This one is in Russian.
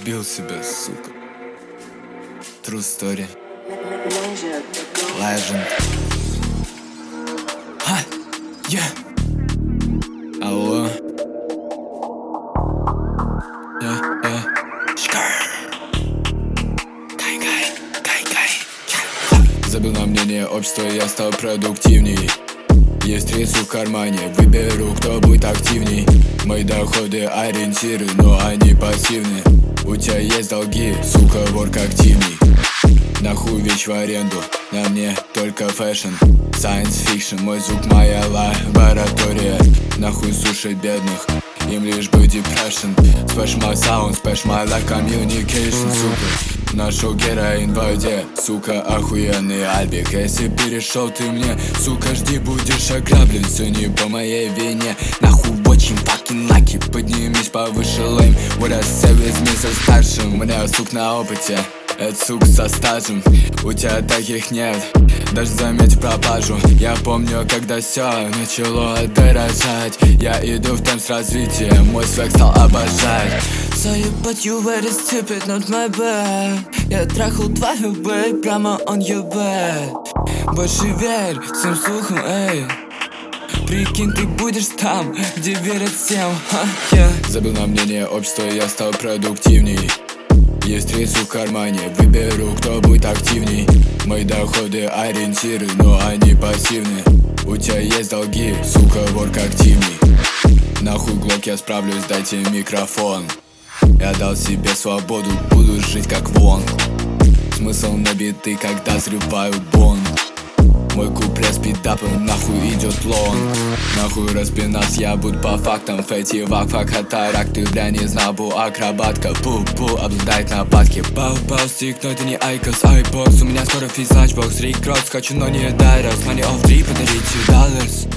убил себя, сука. True story. Legend. Ха, алло. Забил на мнение общества, я стал продуктивней. Есть рису в кармане, выберу, кто будет активней. Мои доходы ориентиры, но они пассивны. У тебя есть долги, сука, ворк активней. Нахуй вещь в аренду, на мне только фэшн. Science fiction, мой звук, моя лаборатория. Нахуй слушай бедных, им лишь бы depression. Splash my sound, splash my life communication, сука. Нашел героин в воде, сука, охуенный альбик. Если перешел ты мне, сука, жди, будешь ограблен. Все не по моей вине, нахуй очень fucking lucky. Поднимись повыше, лейм, what I say with me со старшим. У меня сук на опыте, это сук со стажем. У тебя таких нет, даже заметь пропажу. Я помню, когда все начало дорожать. Я иду в темп с развитием, мой свек стал обожать. Sorry, but you very stupid, not my bad. Я трахал твою бэй, прямо on your bed. Больше верь всем слухам, эй. Прикинь, ты будешь там, где верят всем, Забил на мнение общества, я стал продуктивней. Есть рису в кармане, выберу, кто будет активней. Мои доходы ориентиры, но они пассивны. У тебя есть долги, сука, ворк активней. Нахуй глок, я справлюсь, дайте микрофон. Я дал себе свободу, буду жить как Вонг. Смысл на биты, когда срываю бонг. Мой куплет спидапом, нахуй идет лонг. Нахуй распинаться, я буду по фактам. Фэти, вак, катаракты, бля, не знал, бу, акробатка. Пу, обладает нападки. Пау, стик, но это не айкос, айбокс. У меня скоро физланчбокс, рик, крокс, хочу, но не дайрос. Money off 3, подарите $.